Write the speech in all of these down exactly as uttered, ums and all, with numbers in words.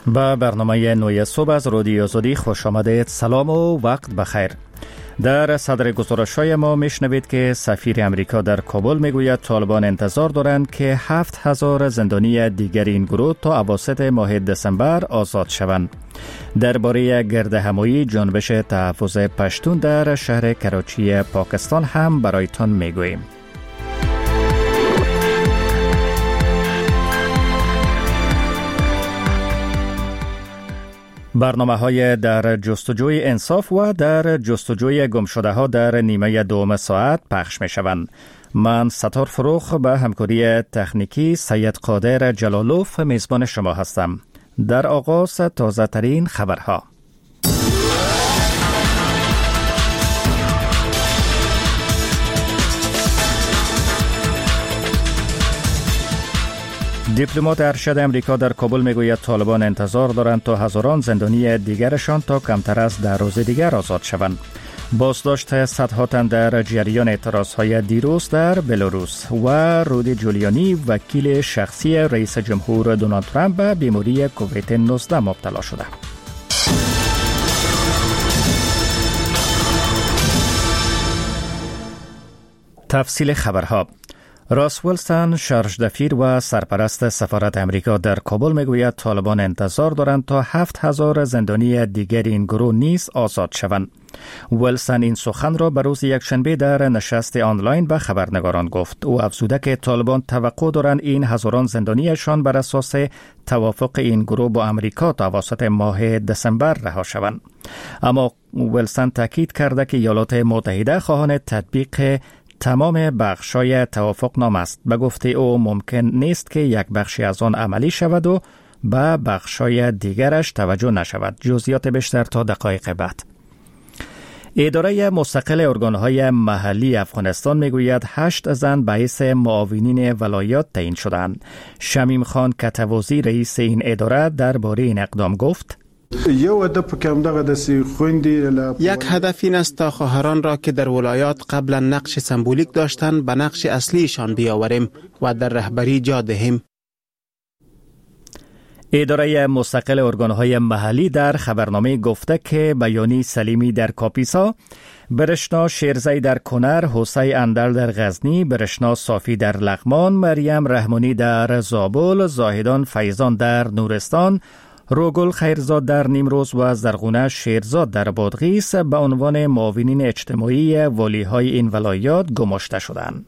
به برنامه نوی صبح از رادیو آزادی خوش آمدید. سلام و وقت بخیر. در صدر گزارش‌های ما میشنوید که سفیر امریکا در کابل میگوید طالبان انتظار دارند که هفت هزار زندانی دیگر این گروه تا اواسط ماه دسامبر آزاد شوند. درباره گردهمایی جنبش تحفظ پشتون در شهر کراچی پاکستان هم برایتان میگوییم. برنامه‌های در جستجوی انصاف و در جستجوی گمشده ها در نیمه دوم ساعت پخش می شوند. من ستار فروخ به همکاری تکنیکی سید قادر جلالوف میزبان شما هستم. در آغاز تازه ترین خبرها. دیپلمات ارشد امریکا در کابل میگوید طالبان انتظار دارند تا هزاران زندانی دیگرشان تا کمتر از ده روز دیگر آزاد شوند. بازداشت صدها تن در جریان اعتراضهای دیروز در بلاروس و رودی جولیانی وکیل شخصی رئیس جمهور دونالد ترامپ به بیماری کووید نوزده مبتلا شده. تفصیل خبرها. راس ویلسون، شارژ دفیر و سرپرست سفارت امریکا در کابل میگوید طالبان انتظار دارند تا هفت هزار زندانی دیگر این گروه نیز آزاد شوند. ویلسون این سخن را به روز یکشنبه در نشست آنلاین به خبرنگاران گفت. او افزوده که طالبان توقع دارند این هزاران زندانیشان بر اساس توافق این گروه با امریکا تا اواسط ماه دسامبر رها شوند. اما ویلسون تاکید کرده که ایالات متحده خواهان تطبیق تمام بخشای توافق نامه است. به گفته او ممکن نیست که یک بخشی از آن عملی شود و به بخشای دیگرش توجه نشود. جزئیات بیشتر تا دقایق بعد. اداره مستقل ارگانهای محلی افغانستان میگوید هشت زن به حیث معاونین ولایات تعیین شدند. شمیم خان کتوازی رئیس این اداره درباره این اقدام گفت: یک هدف این است تا خواهران را که در ولایات قبلا نقش سمبولیک داشتند به نقش اصلیشان بیاوریم و در رهبری جا دهیم. اداره مستقل ارگانهای محلی در خبرنامه گفته که بیانی سلیمی در کاپیسا، برشنا شیرزی در کنر، حسی اندل در غزنی، برشنا صافی در لغمان، مریم رحمانی در زابل، زاهدان فیضان در نورستان، روگل خیرزاد در نیمروز و زرغونه شیرزاد در بادغیس به عنوان معاونین اجتماعی والیهای این ولایات گماشته شدند.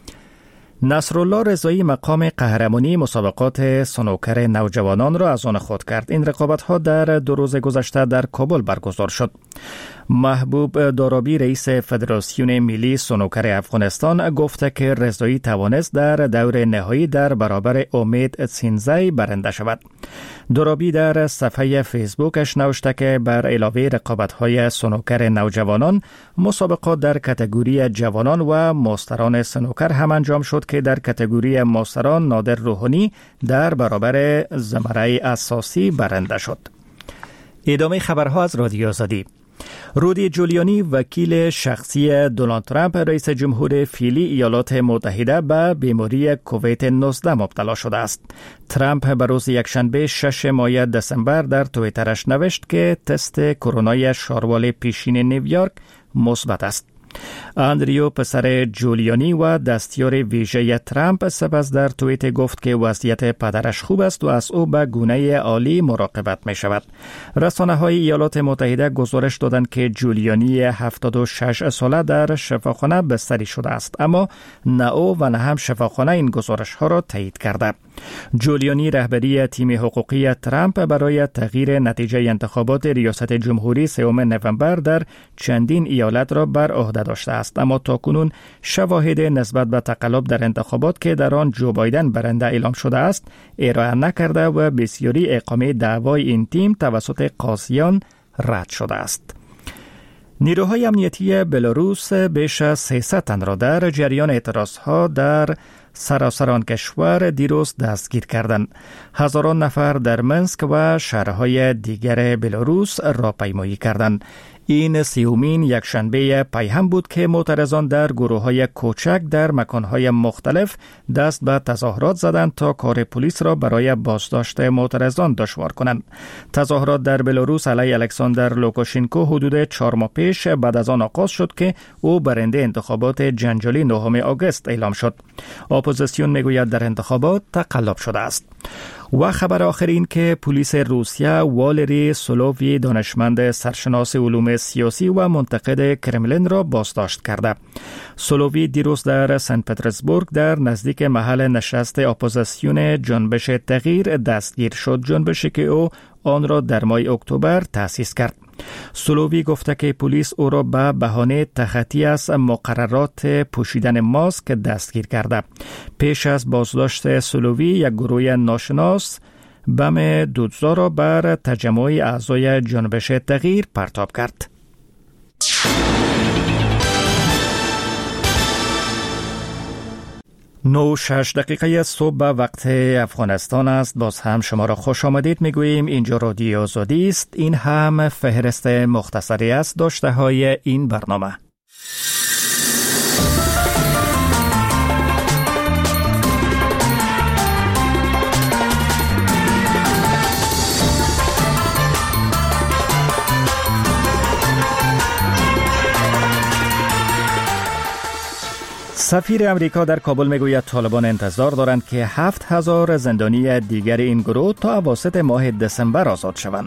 نصرالله رضایی مقام قهرمانی مسابقات سنوکر نوجوانان را از آن خود کرد. این رقابت‌ها در دو روز گذشته در کابل برگزار شد. محبوب دارابی رئیس فدراسیون ملی سنوکر افغانستان گفته که رضایی توانست در دور نهایی در برابر امید سینزی برنده شود. دارابی در صفحه فیسبوکش نوشته که بر علاوه رقابت‌های سنوکر نوجوانان، مسابقات در کاتگوری جوانان و مستران سنوکر هم انجام شد که در کاتگوری مستران نادر روحانی در برابر زمره اساسی برنده شد. ادامه خبرها از رادیو آزادی. رودی جولیانی وکیل شخصی دونالد ترامپ رئیس جمهور فعلی ایالات متحده به بیماری کووید نوزده مبتلا شده است. ترامپ به روز یکشنبه شش ماه دسامبر در توییترش نوشت که تست کرونای شاروال پیشین نیویورک مثبت است. اندریو پسر جولیانی و دستیار ویژه ترامپ سپس در توییت گفت که وضعیت پدرش خوب است و از او به گونه عالی مراقبت می شود. رسانه های ایالات متحده گزارش دادند که جولیانی هفتاد و شش ساله در شفاخانه بستری شده است، اما نه او و نه هم شفاخانه این گزارش ها را تایید کرده. جولیانی رهبری تیم حقوقی ترامپ برای تغییر نتیجه انتخابات ریاست جمهوری سوم نوامبر در چندین ایالت را بر عهده داشته است، اما تاکنون شواهد نسبت به تقلب در انتخابات که در آن جو بایدن برنده اعلام شده است ارائه نکرده و بسیاری اقامه دعوای این تیم توسط قاضیان رد شده است. نیروهای امنیتی بلاروس بیش از سیصد تن را در جریان اعتراضها در سراسر آن کشور دیروز دستگیر کردند. هزاران نفر در منسک و شهرهای دیگر بلاروس راهپیمایی کردند. این سیومین یک شنبه پیهم بود که معترضان در گروه‌های کوچک در مکان‌های مختلف دست به تظاهرات زدند تا کار پلیس را برای بازداشت معترضان دشوار کنند. تظاهرات در بلاروس علیه الکساندر لوکاشنکو حدود چهار ماه پیش بعد از آن آغاز شد که او برنده انتخابات جنجالی نهم آگوست اعلام شد. اپوزیسیون میگوید در انتخابات تقلب شده است. و خبر آخر این که پلیس روسیه والری سولووی دانشمند سرشناس علوم سیاسی و منتقد کرملین را بازداشت کرده. سولووی دیروز در سن پترزبورگ در نزدیک محل نشست اپوزیسیون جنبش تغییر دستگیر شد، جنبشی که او آن را در ماه اکتبر تأسیس کرد. سولووی گفته که پلیس او را به بهانه تخطی از مقررات پوشیدن ماسک دستگیر کرده. پیش از بازداشت سولووی یک گروه ناشناس بم دودزا را بر تجمع اعضای جنبش تغییر پرتاب کرد. نو شش دقیقه صبح به وقت افغانستان است. باز هم شما را خوش آمدید میگوییم. اینجا رادیو آزادی است. این هم فهرست مختصری است داشته های این برنامه. سفیر امریکا در کابل میگوید طالبان انتظار دارند که هفت هزار زندانی دیگر این گروه تا اواسط ماه دسامبر آزاد شوند.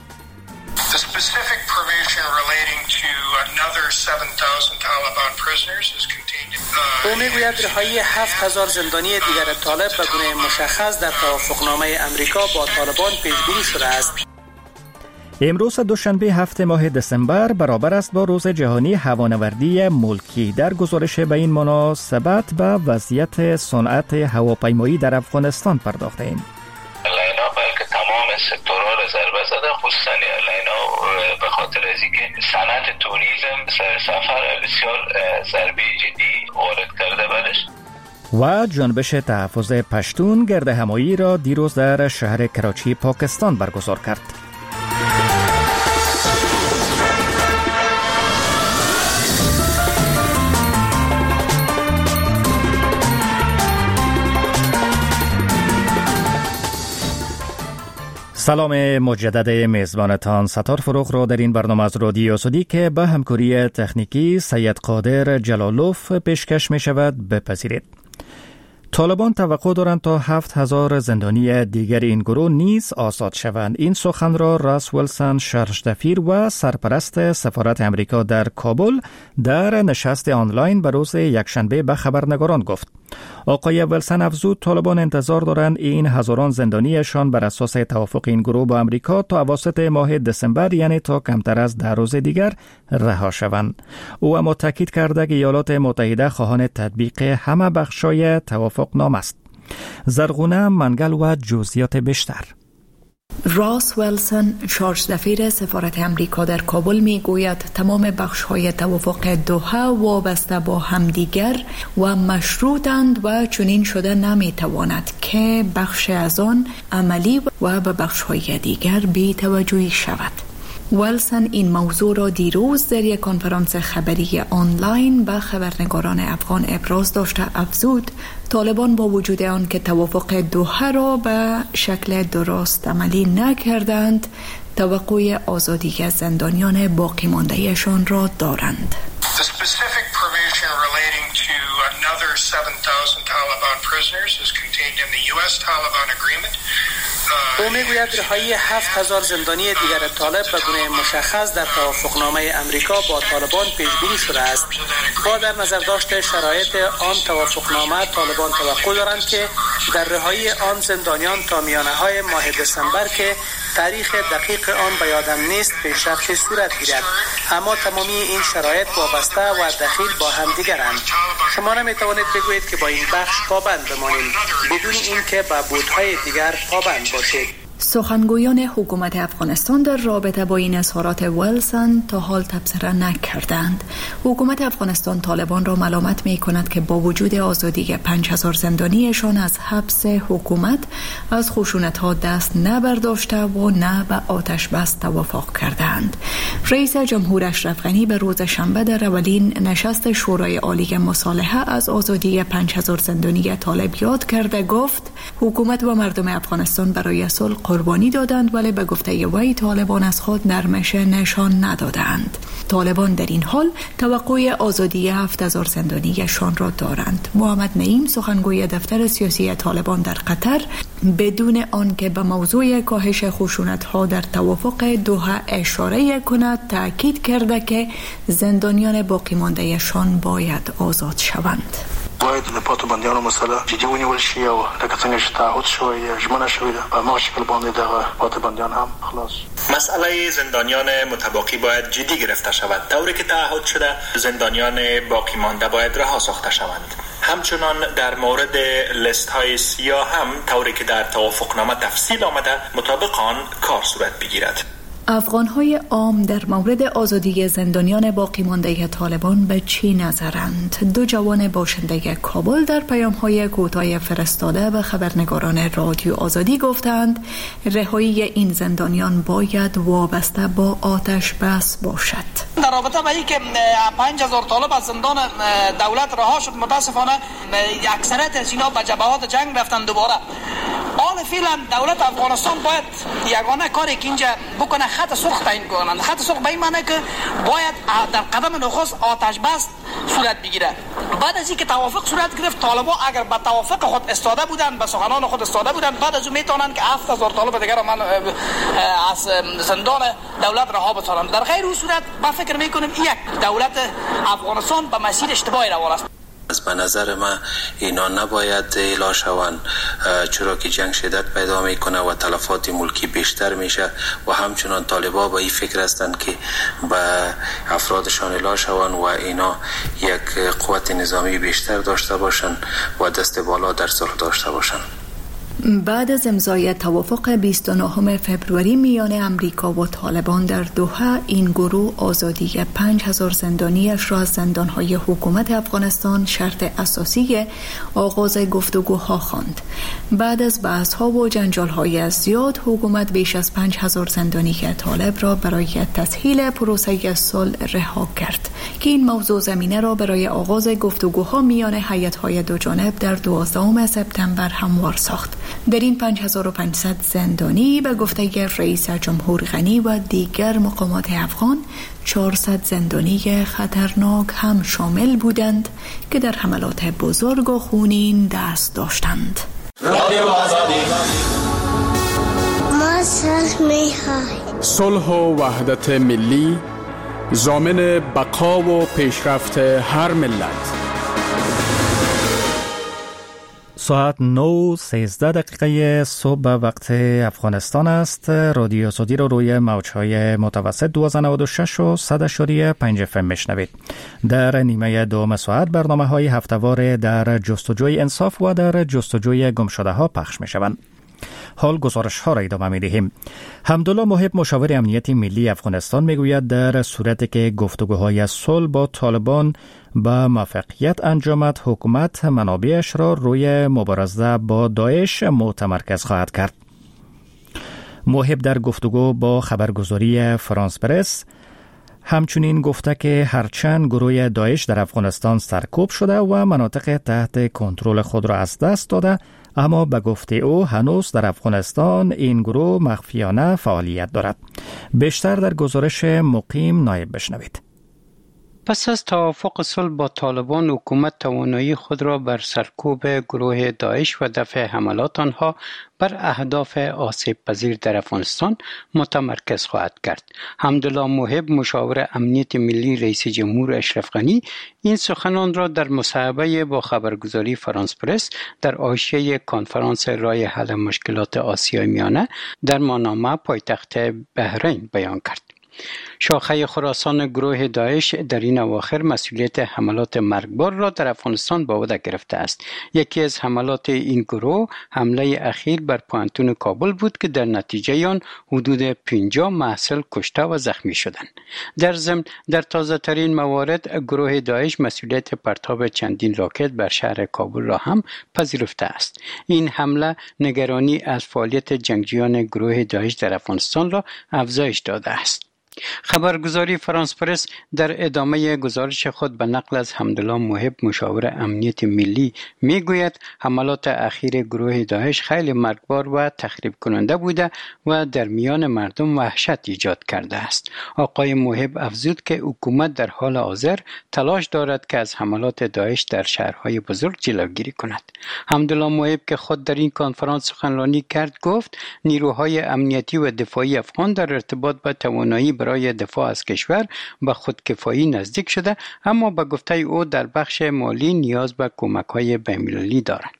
او میگوید رهایی هفت هزار زندانی دیگر طالب به گونه مشخص در توافقنامه امریکا با طالبان پیش بینی شده است. امروز دوشنبه هفت ماه دسامبر برابر است با روز جهانی هوانوردی ملکی. در گزارش به این مناسبت به وضعیت صنعت هواپیمایی در افغانستان پرداخته‌ایم. لینا بلکه تمام سکتورها را ضربه زده، خصوصا لینا به خاطر از اینکه صنعت توریسم سر سفر بسیار ضربه جدی وارد کرده برش. و جنبش تحفظ پشتون گرد همایی را دیروز در شهر کراچی پاکستان برگزار کرد. سلام مجدد میزبانتان ستار فروغ را در این برنامه از رادیو آزادی که به همکاری تکنیکی سید قادر جلالوف پیشکش می شود بپذیرید. طالبان توقع دارند تا هفت هزار زندانی دیگر این گروه نیز آزاد شوند. این سخن را راس ولسن شرشدفیر و سرپرست سفارت امریکا در کابل در نشست آنلاین به روز یکشنبه به خبرنگاران گفت. آقای ولسن افزود طالبان انتظار دارند این هزاران زندانیشان بر اساس توافق این گروه با امریکا تا اواسط ماه دسامبر، یعنی تا کمتر از ده روز دیگر رها شوند. او اما تاکید کرده که ایالات متحده خواهان تطبیق همه بخشای توافق نامه است. زرغونه منگل و جزئیات بیشتر. راس ولسن شارژدفیر سفارت امریکا در کابل می گوید تمام بخش‌های توافق دوحه وابسته با همدیگر و مشروطند و چنین شده نمی تواند که بخش از آن عملی و به بخش‌های دیگر بی توجهی شود. ولسن این موضوع را دیروز در یک کنفرانس خبری آنلاین به خبرنگاران افغان ابراز داشته. افزود طالبان با وجود آن که توافق دوحه را به شکل درست عملی نکردند، توقع آزادی از زندانیان باقی مانده‌شان را دارند. او میگوید رهایی هفت هزار زندانی دیگر طالب به گونه مشخص در توافقنامه امریکا با طالبان پیش بینی شده است. با در نظر داشت شرایط آن توافقنامه، طالبان توقع دارند که در رهایی آن زندانیان تا میانه های ماه دسامبر که تاریخ دقیق آن به یادم نیست پیشرفت صورت گیرد، اما تمامی این شرایط وابسته و دخیل با هم دیگرند. شما نمیتوانید بگویید که با این بخش پابند بمانیم بدون اینکه به بودهای دیگر پابند باشید. سخنگویان حکومت افغانستان در رابطه با این اظهارات ویلسون تا حال تبصره نکردند. حکومت افغانستان طالبان را ملامت می کند که با وجود آزادی پنج هزار زندانیشان از حبس حکومت از خشونت‌ها دست نبرداشته و نه به آتش بس توافق کردند. رئیس جمهور اشرف غنی به روز شنبه در اولین نشست شورای عالی مصالحه از آزادی پنج هزار زندانی طالب یاد کرده گفت حکومت و مردم افغانستان برای صلح قربانی دادند، ولی به گفته وی طالبان از خود نرمش نشان ندادند. طالبان در این حال توقع آزادی هفت هزار زندانیشان را دارند. محمد نعیم سخنگوی دفتر سیاسی طالبان در قطر بدون آنکه به موضوع کاهش خشونت‌ها در توافق دوحه اشاره کند تاکید کرده که زندانیان باقی مانده‌شان باید آزاد شوند. باید پاتو بندیان مسئله جدی ونیول شي او لکه څنګه چې تعهد شوی ژمنه شوی ده په ما شکل باندې دغه پاتو بندیان هم خلاص. مسئله زندانیان متباقی باید جدی گرفته شود. طوری که تعهد شده زندانیان باقی مانده باید رها ساخته شوند. همچنان در مورد لیست های سیاه هم طوری که در توافقنامه تفصیل آمده مطابق آن کار صورت بگیرد. افغان‌های عام در مورد آزادی زندانیان باقی مانده طالبان به چی نظرند؟ دو جوان باشنده کابل در پیام‌های کوتاه فرستاده به خبرنگاران رادیو آزادی گفتند رهایی این زندانیان باید وابسته با آتش بس باشد. در رابطه با اینکه پنج هزار طالب از زندان دولت رها شد، متاسفانه اکثریت از اینا به جبهات جنگ رفتن دوباره. حال فعلا دولت افغانستان باید یگانه کاری که اینجا بکنه خط سرخ تعیین کنند. خط سرخ به این معنی که باید در قدم نخست آتش بس صورت بگیره. بعد از اینکه توافق صورت گرفت، طالبان اگر به توافق خود استاده بودند، به سخنان خود استاده بودند، بعد از اون میتونن که هفت هزار طالب دیگر من از زندان دولت رها بسازند. در غیر اون صورت با فکر میکنیم یک دولت افغانستان به مسیر اشتباهی روان است. از به نظر من اینا نباید اعلا شوند، چرا که جنگ شدت پیدا میکنه و تلفات ملکی بیشتر میشه و همچنان طالبا با این فکر هستند که به افرادشان اعلا شوند و اینا یک قوت نظامی بیشتر داشته باشند و دست بالا در صلح داشته باشند. بعد از امضای توافق بیست و نهم فوریه میان امریکا و طالبان در دوحه، این گروه آزادی پنج هزار زندانیش را از زندانهای حکومت افغانستان شرط اساسی آغاز گفتگوها خواند. بعد از بحث‌ها و جنجال‌های زیاد، حکومت بیش از پنج هزار زندانی طالب را برای تسهیل پروسه صلح رها کرد که این موضوع زمینه را برای آغاز گفتگوها میان هیئت‌های دو جانب در دوازدهم سپتامبر هموار ساخت. در این پنج هزار و پانصد زندانی به گفته رئیس جمهور غنی و دیگر مقامات افغان چهارصد زندانی خطرناک هم شامل بودند که در حملات بزرگ و خونین دست داشتند. ما صلح می‌خواهیم. صلح و وحدت ملی ضامن بقا و پیشرفت هر ملت. ساعت نه سیزده دقیقه صبح وقت افغانستان است. رادیو آزادی رو روی موجهای متوسط دویست و نود و شش و صد اشاری پنج اف ام میشنوید. در نیمه دوم ساعت برنامه های هفته‌وار در جستجوی انصاف و در جستجوی گمشده ها پخش میشوند. حال گزارش ها را ادامه می دهیم. حمدالله محب مشاور امنیت ملی افغانستان می گوید در صورتی که گفتگوهای صلح با طالبان با موفقیت انجامد، حکومت منابعش را روی مبارزه با داعش متمرکز خواهد کرد. محب در گفتگو با خبرگزاری فرانس پرس همچنین گفته که هرچند گروه داعش در افغانستان سرکوب شده و مناطق تحت کنترل خود را از دست داده، اما به گفته او هنوز در افغانستان این گروه مخفیانه فعالیت دارد. بیشتر در گزارش مقیم نایب بشنوید. پس از توافق صلح با طالبان، حکومت توانایی خود را بر سرکوب گروه داعش و دفع حملات آنها بر اهداف آسیب پذیر در افغانستان متمرکز خواهد کرد. حمدالله محب مشاور امنیت ملی رئیس جمهور اشرف غنی این سخنان را در مصاحبه با خبرگزاری فرانس پرس در حاشیه کنفرانس رای حل مشکلات آسیای میانه در ماناما پایتخت بحرین بیان کرد. شاخه خراسان گروه داعش در این اواخر مسئولیت حملات مرگبار را در افغانستان به عهده گرفته است. یکی از حملات این گروه حمله اخیر بر پوهنتون کابل بود که در نتیجه آن حدود پنجاه محصل کشته و زخمی شدند. در ضمن در تازه ترین موارد گروه داعش مسئولیت پرتاب چندین راکت بر شهر کابل را هم پذیرفته است. این حمله نگرانی از فعالیت جنگجویان گروه داعش در افغانستان را افزایش داده است. خبرگزاری فرانس پرس در ادامه گزارش خود به نقل از حمدالله محب مشاور امنیت ملی میگوید حملات اخیر گروه داعش خیلی مرگبار و تخریب کننده بوده و در میان مردم وحشت ایجاد کرده است. آقای محب افزود که حکومت در حال حاضر تلاش دارد که از حملات داعش در شهرهای بزرگ جلوگیری کند. حمدالله محب که خود در این کنفرانس سخنرانی کرد گفت نیروهای امنیتی و دفاعی افغان در ارتباط با توانایی برای دفاع از کشور به خودکفایی نزدیک شده، اما به گفته او در بخش مالی نیاز به کمک‌های بین‌المللی دارند.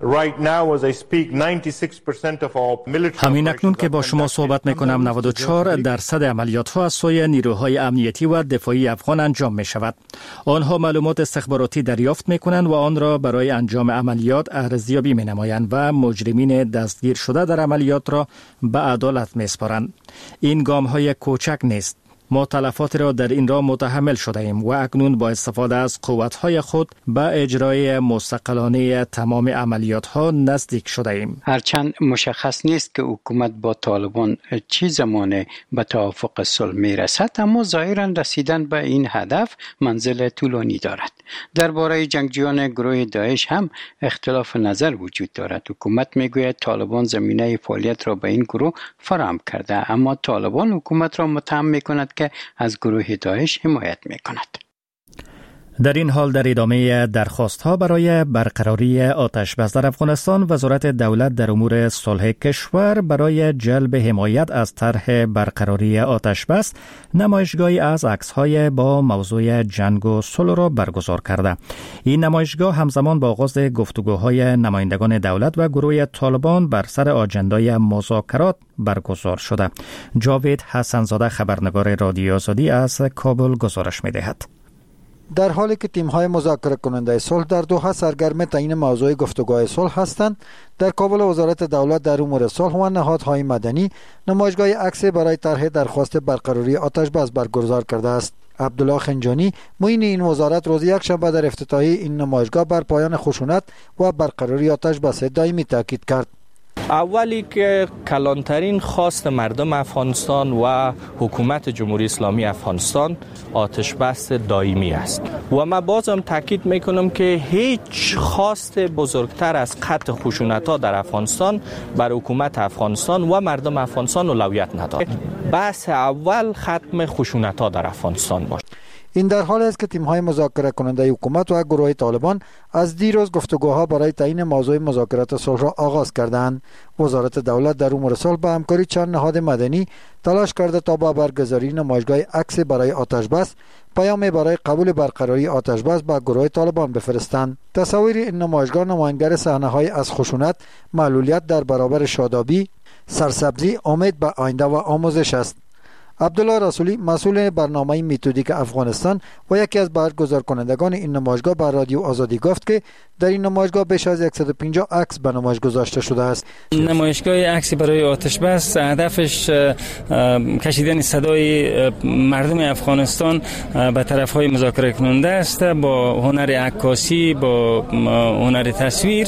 همین اکنون که با شما صحبت میکنم نود و چهار درصد عملیات ها از سوی نیروهای امنیتی و دفاعی افغان انجام می شود. آنها معلومات استخباراتی دریافت می کنند و آن را برای انجام عملیات ارزیابی می نمایند و مجرمین دستگیر شده در عملیات را به عدالت می سپارند. این گام های کوچک نیست. ما تلفات را در این راه متحمل شده ایم و اکنون با استفاده از قوت‌های خود به اجرای مستقلانه تمام عملیات ها نزدیک شده ایم. هرچند مشخص نیست که حکومت با طالبان چه زمان به توافق صلح می رسد، اما ظاهراً رسیدن به این هدف منزل طولانی دارد. درباره جنگجویان گروه داعش هم اختلاف نظر وجود دارد. حکومت می گوید طالبان زمینه فعالیت را به این گروه فراهم کرده، اما طالبان حکومت را متهم می کند که از گروه داعش حمایت می کند. در این حال در ادامه درخواست‌ها برای برقراری آتش‌بس در افغانستان، وزارت دولت در امور صلح کشور برای جلب حمایت از طرح برقراری آتش‌بس نمایشگاهی از عکس‌های با موضوع جنگ و صلح را برگزار کرده. این نمایشگاه همزمان با آغاز گفتگوهای نمایندگان دولت و گروه طالبان بر سر آجندای مذاکرات برگزار شده. جاوید حسنزاده خبرنگار رادیو آزادی از کابل گزارش می‌دهد. در حالی که تیم‌های مذاکره کننده صلح در دوحه سرگرم تعیین موضوع گفتگوهای صلح هستند، در کابل وزارت دولت در امور صلح و نهادهای مدنی نمایشگاه عکس برای طرح درخواست برقراری آتش‌بس برگزار کرده است. عبدالله خنجانی معین این وزارت روز یکشنبه در افتتاحیه این نمایشگاه بر پایان خشونت و برقراری آتش‌بس دائمی تاکید کرد. اولی که کلانترین خواست مردم افغانستان و حکومت جمهوری اسلامی افغانستان آتش بس دائمی است و من بازم تاکید میکنم که هیچ خواست بزرگتر از قطع خشونت‌ها در افغانستان بر حکومت افغانستان و مردم افغانستان اولویت ندارد. بحث اول ختم خشونت‌ها در افغانستان باشد. این در حالی است که تیم‌های مذاکره کننده حکومت و گروه طالبان از دیروز گفتگوها برای تعیین موضوع مذاکرات صلح را آغاز کردند. وزارت دولت در امور صلح با همکاری چند نهاد مدنی تلاش کرده تا با برگزاری نمایشگاه عکس برای آتش‌بس پیام برای قبول برقراری آتش‌بس به گروه طالبان بفرستند. تصاویر این نمایشگاه نمایانگر صحنه‌های از خشونت، معلولیت در برابر شادابی، سرسبزی، امید به آینده و آموزش است. عبدالله رسولی مسئول برنامه متدیک افغانستان و یکی از برگزار کنندگان این نمایشگاه به رادیو آزادی گفت که در این نمایشگاه بیش از صد و پنجاه عکس به نمایش گذاشته شده است. نمایشگاه عکس برای آتش‌بس هدفش کشیدن صدای مردم افغانستان به طرف‌های مذاکره کننده است، با هنر عکاسی، با هنر تصویر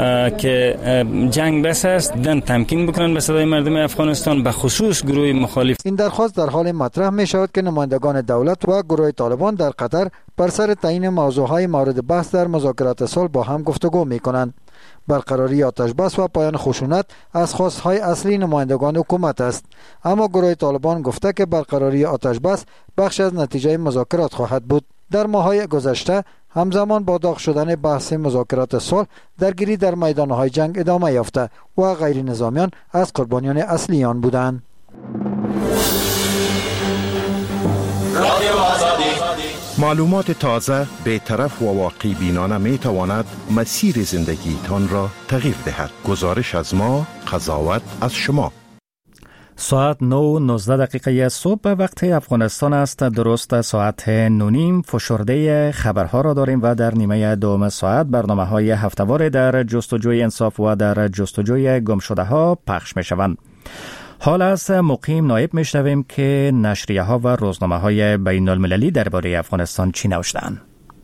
که جنگ بس است دن تمکین بکنن به صدای مردم افغانستان، به خصوص گروه مخالف. این درخواست در حال مطرح می شود که نمایندگان دولت و گروه طالبان در قطر بر سر تعیین موضوعهای مورد بحث در مذاکرات صلح با هم گفتگو می کنند. برقراری آتش‌بس و پایان خشونت از خواستهای اصلی نمایندگان حکومت است، اما گروه طالبان گفته که برقراری آتش‌بس بخش از نتیجه مذاکرات خواهد بود. در ماه‌های گذشته همزمان با داغ شدن بحث مذاکرات صلح، درگیری در میدان‌های جنگ ادامه یافته و غیر نظامیان از قربانیان اصلی آن بودند. معلومات تازه، بی‌طرف و واقعی بینانه می تواند مسیر زندگی تان را تغییر دهد. گزارش از ما، قضاوت از شما. ساعت نه و نوزده دقیقه صبح وقت افغانستان است. درست ساعت نونیم فشرده خبرها را داریم و در نیمه دوم ساعت برنامه های هفته‌وار در جستجوی انصاف و در جستجوی گمشده ها پخش می شوند. حال از مقیم نایب می شنویم که نشریه ها و روزنامه های بین المللی درباره افغانستان چی نوشتند.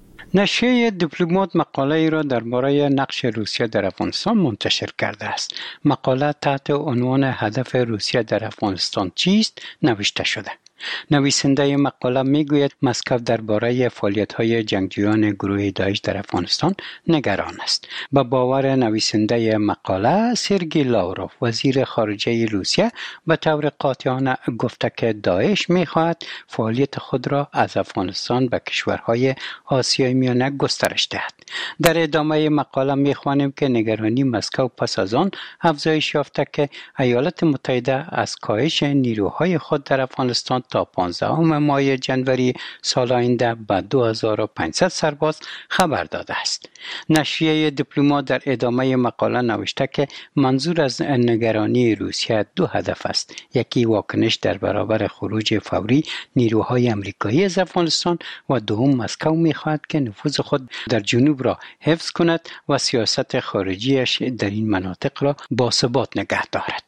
نشریه دیپلمات مقاله ای را درباره نقش روسیه در افغانستان منتشر کرده است. مقاله تحت عنوان هدف روسیه در افغانستان چیست نوشته شده. نویسنده مقاله میگوید مسکو درباره فعالیت‌های جنگجویان گروه داعش در افغانستان نگران است. به باور نویسنده مقاله، سرگئی لاوروف وزیر خارجه روسیه به طور قاطعانه گفته که داعش می‌خواهد فعالیت خود را از افغانستان به کشورهای آسیای میانه گسترش دهد. در ادامه مقاله می‌خوانیم که نگرانی مسکو پس از آن افزایش یافته که ایالات متحده از کاهش نیروهای خود در افغانستان تا پانزدهم ماه جنوری سال آینده به دو هزار و پانصد سرباز خبر داده است. نشریه دیپلمات در ادامه مقاله نوشته که منظور از نگرانی روسیه دو هدف است. یکی واکنش در برابر خروج فوری نیروهای آمریکایی از افغانستان و دوم مسکو می‌خواهد که نفوذ خود در جنوب را حفظ کند و سیاست خارجیش در این مناطق را باثبات نگه دارد.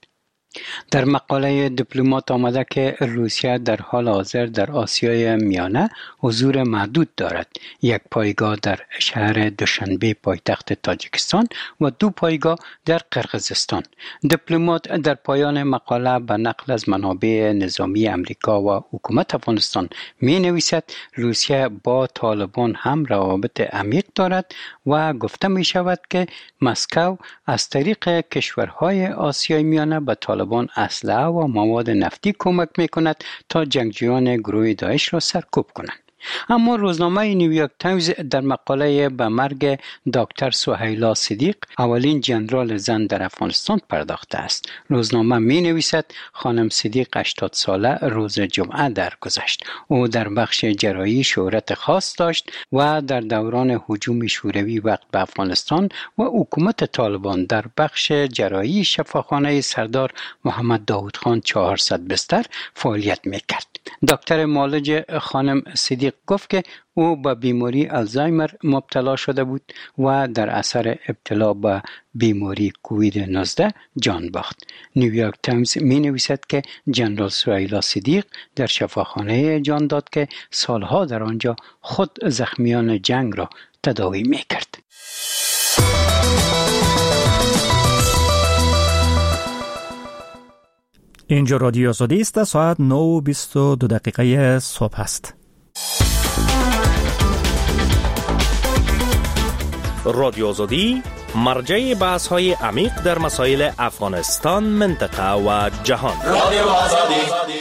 در مقاله دیپلمات آمده که روسیه در حال حاضر در آسیای میانه حضور محدود دارد. یک پایگاه در شهر دوشنبه پایتخت تاجیکستان و دو پایگاه در قرقیزستان. دیپلمات در پایان مقاله به نقل از منابع نظامی امریکا و حکومت افغانستان می نویسد روسیه با طالبان هم روابط عمیق دارد و گفته می شود که مسکو از طریق کشورهای آسیای میانه به طالبان اسلحه و مواد نفتی کمک میکند تا جنگجویان گروه داعش را سرکوب کنند. اما روزنامه نیویورک تایمز در مقاله به مرگ دکتر سهیلا صدیق اولین جنرال زن در افغانستان پرداخته است. روزنامه می نویسد خانم صدیق هشتاد ساله روز جمعه درگذشت. او در بخش جراحی شهرت خاص داشت و در دوران هجوم شوروی وقت به افغانستان و حکومت طالبان در بخش جراحی شفاخانه سردار محمد داود خان چهارصد بستر فعالیت میکرد. دکتر معالج خانم صدیق گفت که او به بیماری الزایمر مبتلا شده بود و در اثر ابتلا به بیماری کووید نوزده جان باخت. نیویورک تایمز می نویسد که جنرال سهیلا صدیق در شفاخانه جان داد که سالها در آنجا خود زخمیان جنگ را تداوی می کرد. اینجا رادیو آزادی است. ساعت نه و بیست و دو دقیقه صبح است. رادیو آزادی مرجع بحث های عمیق در مسائل افغانستان، منطقه و جهان. رادیو آزادی.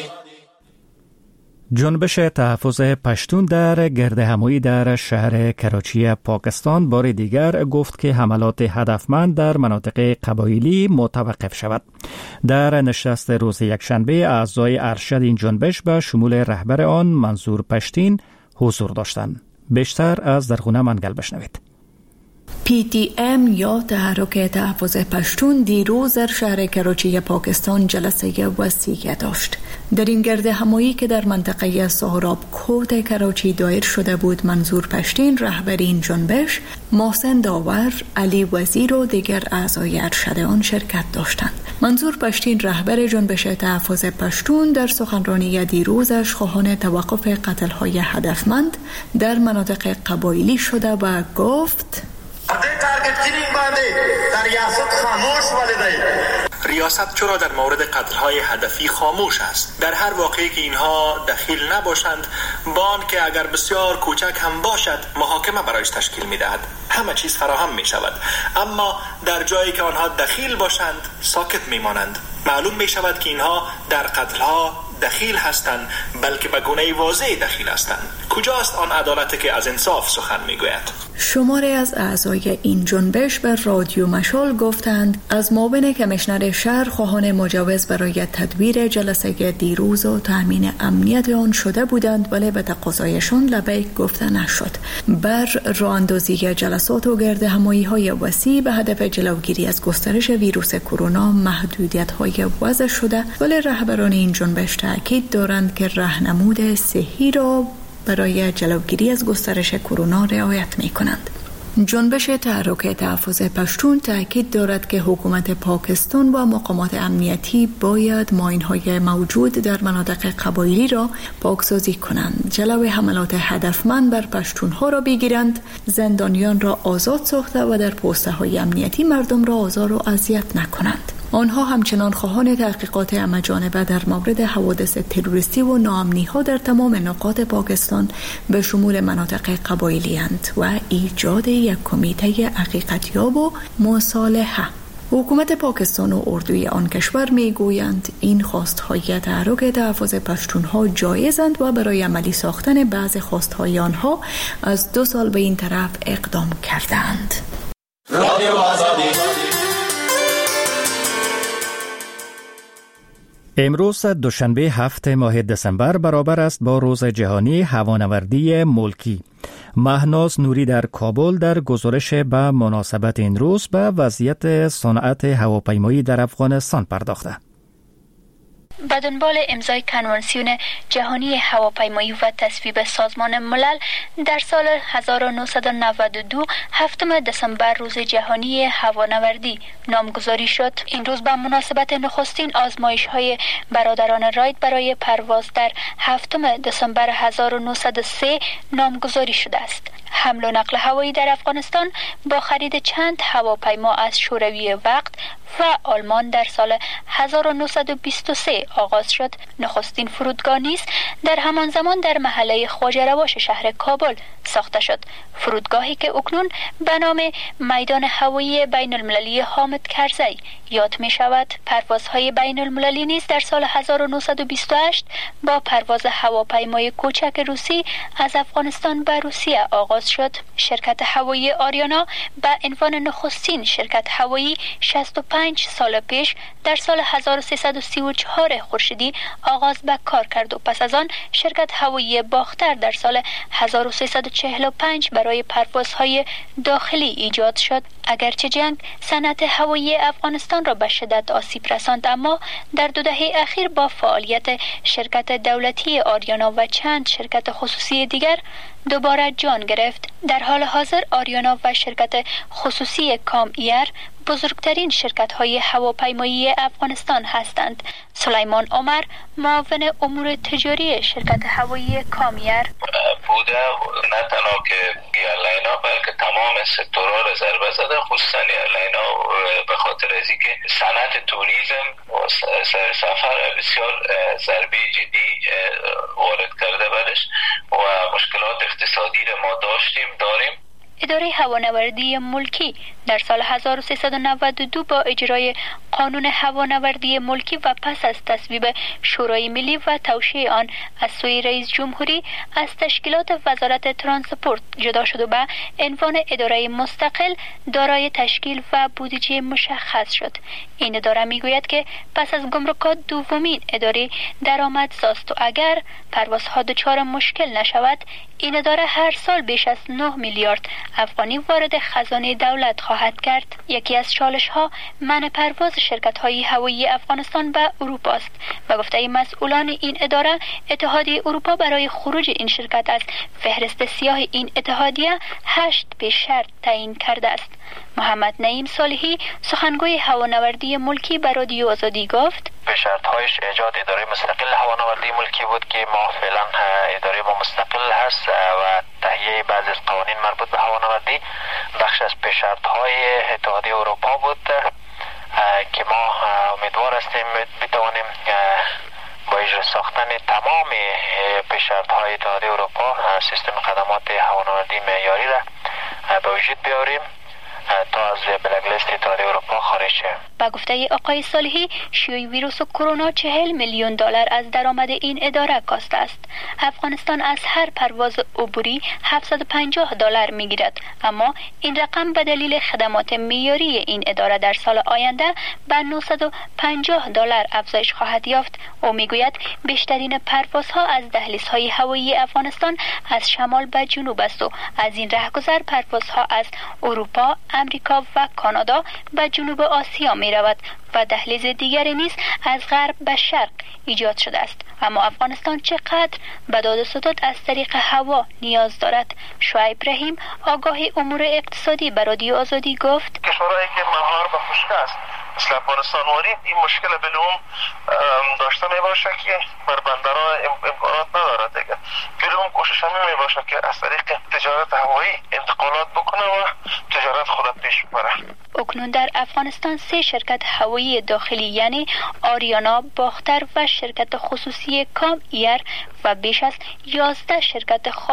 جنبش تحفظ پشتون در گرد همایی در شهر کراچی پاکستان بار دیگر گفت که حملات هدفمند در مناطق قبایلی متوقف شود. در نشست روز یکشنبه اعضای ارشد این جنبش به شمول رهبر آن منظور پشتین حضور داشتند. بیشتر از درخونه منگل بشنوید. پی تی ام یا تحرک تحفظ پشتون دیروز در شهر کراچی پاکستان جلسه وسیع داشت. در این گرد همایی که در منطقه سهراب کوت کراچی دایر شده بود، منظور پشتین رهبر این جنبش، محسن داور، علی وزیر و دیگر اعضای ارشد آن شرکت داشتند. منظور پشتین رهبر جنبش تحفظ پشتون در سخنرانی دیروزش خواهان توقف قتل‌های هدفمند در مناطق قبایلی شده و گفت ریاست چرا در مورد قتل‌های هدفی خاموش است؟ در هر واقعی که اینها دخیل نباشند، با آنکه اگر بسیار کوچک هم باشد محاکمه برایش تشکیل می‌دهد، همه چیز فراهم می‌شود. اما در جایی که آنها دخیل باشند ساکت می‌مانند. معلوم می‌شود که اینها در قتل‌ها دخیل هستند، بلکه به گونه واضح دخیل هستند. کجاست آن عدالتی که از انصاف سخن میگوید؟ شماری از اعضای این جنبش به رادیو مشال گفتند از معاون کمیشنر شهر خواهان مجوز برای تدبیر جلسه دیروز و تامین امنیت آن شده بودند، ولی به تقاضایشان لبیک گفته نشد. بر راه اندازی جلسات و گرد همایی های وسیع به هدف جلوگیری از گسترش ویروس کرونا محدودیت های وضع شده، ولی رهبران این جنبش تاکید دارند که راهنمود صحی را برای جلوگیری از گسترش کرونا رعایت می کنند. جنبش تحرک تحفظ پشتون تاکید دارد که حکومت پاکستان و مقامات امنیتی باید ماین‌های موجود در مناطق قبایلی را پاکسازی کنند، جلوی حملات هدفمند بر پشتونها را بگیرند، زندانیان را آزاد ساخته و در پست‌های امنیتی مردم را آزار و اذیت نکنند. آنها همچنان خواهان تحقیقات همه‌جانبه در مورد حوادث تروریستی و ناامنی‌ها در تمام نقاط پاکستان به شمول مناطق قبایلی اند و ایجاد یک کمیته حقیقتیاب و مصالحه. حکومت پاکستان و اردوی آن کشور میگویند این خواست‌های تحرک تحفظ پشتونها جایزند و برای عملی ساختن بعض خواست‌های آنها از دو سال به این طرف اقدام کردند. رادیو آزادی. امروز دوشنبه هفت ماه دسامبر برابر است با روز جهانی هوانوردی ملکی. مهناز نوری در کابل در گزارش به مناسبت این روز به وضعیت صنعت هواپیمایی در افغانستان پرداخته. به دنبال امضای کنوانسیون جهانی هواپیمایی و تصویب سازمان ملل در سال هزار و نهصد و نود و دو هفتم دسامبر روز جهانی هوانوردی نامگذاری شد. این روز به مناسبت نخستین آزمایش‌های برادران رایت برای پرواز در هفتم دسامبر هزار و نهصد و سه نامگذاری شده است. حمل و نقل هوایی در افغانستان با خرید چند هواپیما از شوروی وقت و آلمان در سال هزار و نهصد و بیست و سه آغاز شد. نخستین فرودگاه نیز در همان زمان در محله خواجه رواش شهر کابل ساخته شد. فرودگاهی که اکنون به نام میدان هوایی بین المللی حامد کرزی یاد می شود. پروازهای بین المللی نیز در سال هزار و نهصد و بیست و هشت با پرواز هواپیمای کوچک روسی از افغانستان به روسیه آغاز شد. شرکت هوایی آریانا به عنوان نخستین شرکت هوایی شصت و پنج سال پیش در سال هزار و سیصد و سی و چهار خورشیدی آغاز به کار کرد و پس از آن شرکت هوایی باختر در سال هزار و سیصد و چهل و پنج برای پروازهای داخلی ایجاد شد. اگرچه جنگ صنعت هوایی افغانستان را به شدت آسیب رساند، اما در دو دهه اخیر با فعالیت شرکت دولتی آریانا و چند شرکت خصوصی دیگر دوباره جان گرفت. در حال حاضر آریانا و شرکت خصوصی کام ایر بزرگترین شرکت‌های هواپیمایی افغانستان هستند. سلیمان عمر معاون امور تجاری شرکت هوایی کام ایر بوده، نه تنها که ایرلینا بلکه تمام سکتورها را ضربه زده، خصوصا ایرلینا به خاطر از اینکه صنعت توریسم و سفر بسیار ضربه جدی وارد کرده برش و مشکلات اقتصادی را ما داشتیم داریم. اداره هوانوردی ملکی در سال هزار و سیصد و نود و دو با اجرای قانون هوانوردی ملکی و پس از تصویب شورای ملی و توشیح آن از سوی رئیس جمهوری از تشکیلات وزارت ترانسپورت جدا شد و به عنوان اداره مستقل دارای تشکیل و بودجه مشخص شد. این اداره میگوید که پس از گمرکات دومین اداره درآمدزا است و اگر پروازها دچار مشکل نشود، این اداره هر سال بیش از نه میلیارد افغانی وارد خزانه دولت خواهد کرد. یکی از چالش ها منع پرواز شرکت های هوایی افغانستان به اروپا است. به گفته مسئولان این اداره، اتحادیه اروپا برای خروج این شرکت از فهرست سیاه این اتحادیه هشت پیش شرط تعیین کرده است. محمد نعیم صالحی سخنگوی هوانوردی ملکی به رادیو آزادی گفت: شرط‌هایش ایجاد اداره مستقل هوانوردی ملکی بود که ما فعلا اداره ما مستقل هست و تهیه بعضی از قوانین مربوط به هوانوردی بخش از شرط‌های اتحادیه اروپا بود که ما امیدوار هستیم بتوانیم با اجرا ساختن تمام شرط‌های اتحادیه اروپا سیستم خدمات هوانوردی معیاری را به وجود بیاریم تا از بلک لیست اتحادیه اروپا خارج شه. با گفته آقای صالحی، شیوع ویروس کرونا چهل میلیون دلار از درآمد این اداره کاسته است. افغانستان از هر پرواز عبوری هفتصد و پنجاه دلار میگیرد، اما این رقم به دلیل خدمات معیاری این اداره در سال آینده به نهصد و پنجاه دلار افزایش خواهد یافت. او میگوید بیشترین پروازها از دهلیزهای هوایی افغانستان از شمال به جنوب است و از این رهگذر پروازها از اروپا، امریکا و کانادا به جنوب آسیا می رود و دهلیز دیگری نیز از غرب به شرق ایجاد شده است. اما افغانستان چقدر به داد و ستد از طریق هوا نیاز دارد؟ شعیب رحیم، آگاه امور اقتصادی به رادیو آزادی گفت: کشورهایی که مهار و خشک است مثل افغانستان واری این مشکل بلوم داشته می باشه که بر بندرها امکانات نداره دیگه. بلوم کوشش همی می باشه که از طریق تجارت هوایی انتقالات بکنه و تجارت خود پیش ببره. اکنون در افغانستان سه شرکت هوایی داخلی یعنی آریانا، باختر و شرکت خصوصی کام ایر و بیش از یازده شرکت